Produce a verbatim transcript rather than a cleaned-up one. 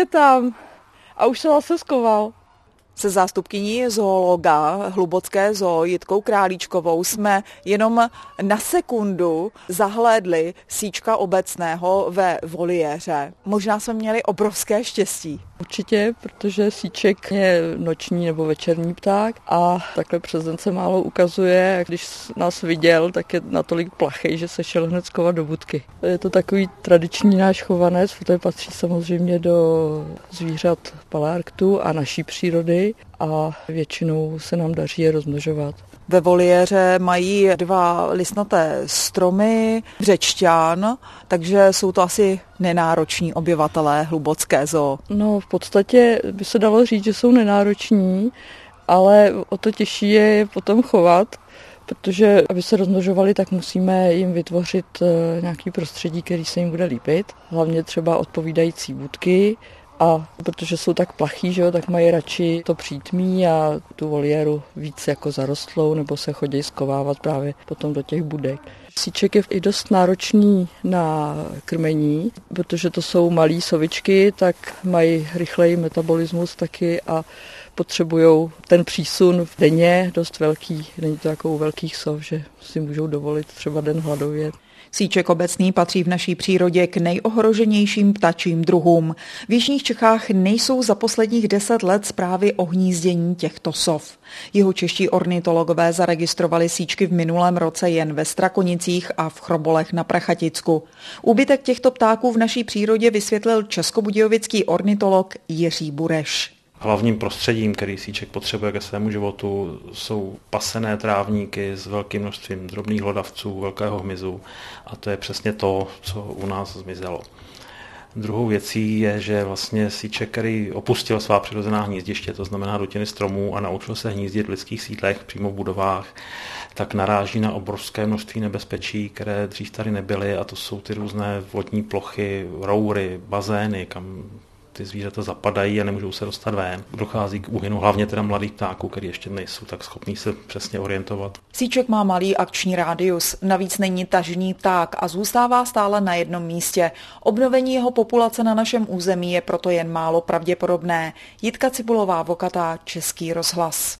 je tam a už se zase skoval. Se zástupkyní zoologa Hlubocké zoo Jitkou Králíčkovou jsme jenom na sekundu zahlédli síčka obecného ve voliéře. Možná jsme měli obrovské štěstí. Určitě, protože síček je noční nebo večerní pták a takhle přes den se málo ukazuje. Když nás viděl, tak je natolik plachej, že se šel hned skovat do budky. Je to takový tradiční náš chovanec, protože patří samozřejmě do zvířat Palearktu a naší přírody a většinou se nám daří je rozmnožovat. Ve voliéře mají dva listnaté stromy, břečťan, takže jsou to asi nenároční obyvatelé Hlubocké zoo. No, v podstatě by se dalo říct, že jsou nenároční, ale o to těžší je potom chovat, protože aby se rozmnožovali, tak musíme jim vytvořit nějaký prostředí, který se jim bude líbit. Hlavně třeba odpovídající budky. A protože jsou tak plachý, že jo, tak mají radši to přítmí a tu voliéru víc jako zarostlou, nebo se chodí skovávat právě potom do těch budek. Síček je i dost náročný na krmení, protože to jsou malý sovičky, tak mají rychlej metabolismus taky a potřebují ten přísun v denně dost velký. Není to jako u velkých sov, že si můžou dovolit třeba den hladovět. Síček obecný patří v naší přírodě k nejohroženějším ptačím druhům. V jižních Čechách nejsou za posledních deset let zprávy o hnízdění těchto sov. Jihočeští ornitologové zaregistrovali síčky v minulém roce jen ve Strakonicích a v Chrobolech na Prachaticku. Úbytek těchto ptáků v naší přírodě vysvětlil českobudějovický ornitolog Jiří Bureš. Hlavním prostředím, který síček potřebuje ke svému životu, jsou pasené trávníky s velkým množstvím drobných hlodavců, velkého hmyzu a to je přesně to, co u nás zmizelo. Druhou věcí je, že vlastně síček, který opustil svá přirozená hnízdiště, to znamená dutiny stromů a naučil se hnízdit v lidských sídlech přímo v budovách, tak naráží na obrovské množství nebezpečí, které dřív tady nebyly, a to jsou ty různé vodní plochy, roury, bazény, kam ty zvířata zapadají a nemůžou se dostat ven. Dochází k úhynu hlavně teda mladých ptáků, který ještě nejsou tak schopní se přesně orientovat. Síček má malý akční rádius, navíc není tažný pták a zůstává stále na jednom místě. Obnovení jeho populace na našem území je proto jen málo pravděpodobné. Jitka Cibulová-Vokatá, Český rozhlas.